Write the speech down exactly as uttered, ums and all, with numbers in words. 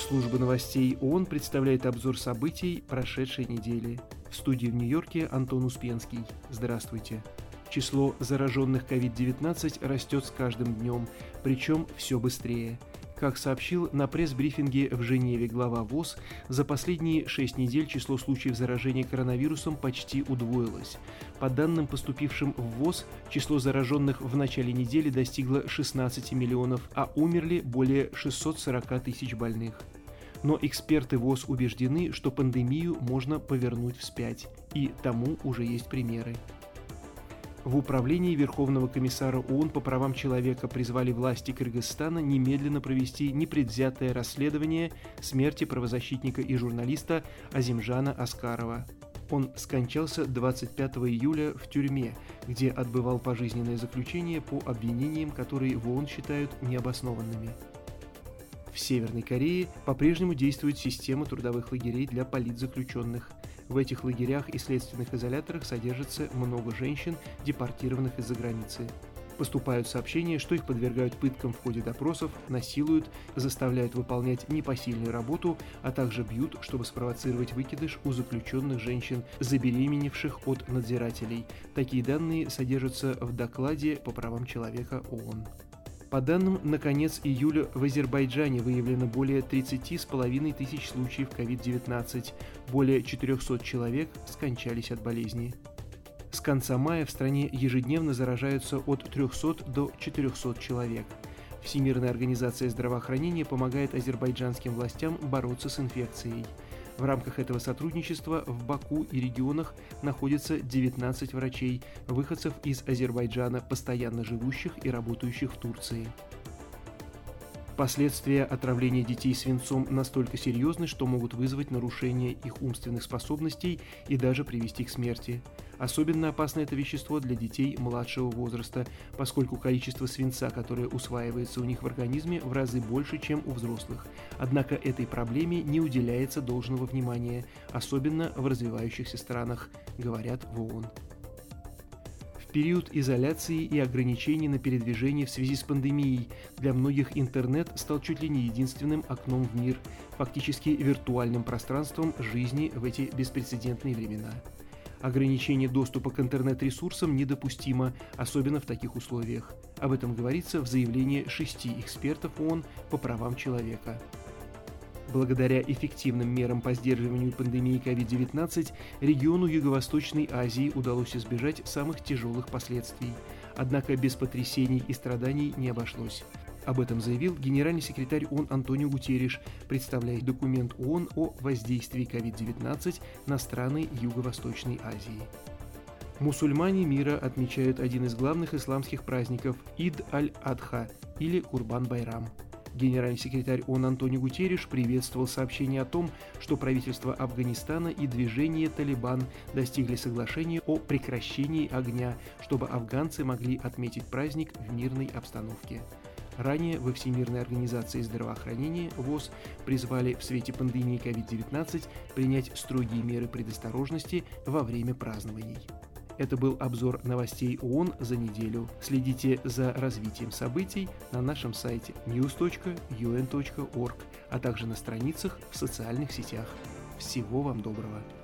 Служба новостей ООН представляет обзор событий прошедшей недели. В студии в Нью-Йорке Антон Успенский. Здравствуйте. Число зараженных ковид девятнадцать растет с каждым днем, причем все быстрее. Как сообщил на пресс-брифинге в Женеве глава ВОЗ, за последние шесть недель число случаев заражения коронавирусом почти удвоилось. По данным, поступившим в ВОЗ, число зараженных в начале недели достигло шестнадцати миллионов, а умерли более шестисот сорока тысяч больных. Но эксперты ВОЗ убеждены, что пандемию можно повернуть вспять, и тому уже есть примеры. В управлении Верховного комиссара ООН по правам человека призвали власти Кыргызстана немедленно провести непредвзятое расследование смерти правозащитника и журналиста Азимжана Аскарова. Он скончался двадцать пятого июля в тюрьме, где отбывал пожизненное заключение по обвинениям, которые в ООН считают необоснованными. В Северной Корее по-прежнему действует система трудовых лагерей для политзаключенных. В этих лагерях и следственных изоляторах содержится много женщин, депортированных из-за границы. Поступают сообщения, что их подвергают пыткам в ходе допросов, насилуют, заставляют выполнять непосильную работу, а также бьют, чтобы спровоцировать выкидыш у заключенных женщин, забеременевших от надзирателей. Такие данные содержатся в докладе по правам человека ООН. По данным на конец июля в Азербайджане выявлено более тридцати с половиной тысяч случаев ковид девятнадцать, более четырехсот человек скончались от болезни. С конца мая в стране ежедневно заражаются от трехсот до четырехсот человек. Всемирная организация здравоохранения помогает азербайджанским властям бороться с инфекцией. В рамках этого сотрудничества в Баку и регионах находятся девятнадцать врачей, выходцев из Азербайджана, постоянно живущих и работающих в Турции. Последствия отравления детей свинцом настолько серьезны, что могут вызвать нарушение их умственных способностей и даже привести к смерти. Особенно опасно это вещество для детей младшего возраста, поскольку количество свинца, которое усваивается у них в организме, в разы больше, чем у взрослых. Однако этой проблеме не уделяется должного внимания, особенно в развивающихся странах, говорят в ООН. В период изоляции и ограничений на передвижение в связи с пандемией для многих интернет стал чуть ли не единственным окном в мир, фактически виртуальным пространством жизни в эти беспрецедентные времена. Ограничение доступа к интернет-ресурсам недопустимо, особенно в таких условиях. Об этом говорится в заявлении шести экспертов ООН по правам человека. Благодаря эффективным мерам по сдерживанию пандемии ковид девятнадцать региону Юго-Восточной Азии удалось избежать самых тяжелых последствий. Однако без потрясений и страданий не обошлось. Об этом заявил генеральный секретарь ООН Антонио Гутерриш, представляя документ ООН о воздействии ковид девятнадцать на страны Юго-Восточной Азии. Мусульмане мира отмечают один из главных исламских праздников – Ид аль-Адха или Курбан-Байрам. Генеральный секретарь ООН Антонио Гутерриш приветствовал сообщение о том, что правительство Афганистана и движение «Талибан» достигли соглашения о прекращении огня, чтобы афганцы могли отметить праздник в мирной обстановке. Ранее во Всемирной организации здравоохранения ВОЗ призвали в свете пандемии ковид девятнадцать принять строгие меры предосторожности во время празднований. Это был обзор новостей ООН за неделю. Следите за развитием событий на нашем сайте ньюс точка ю эн точка орг, а также на страницах в социальных сетях. Всего вам доброго!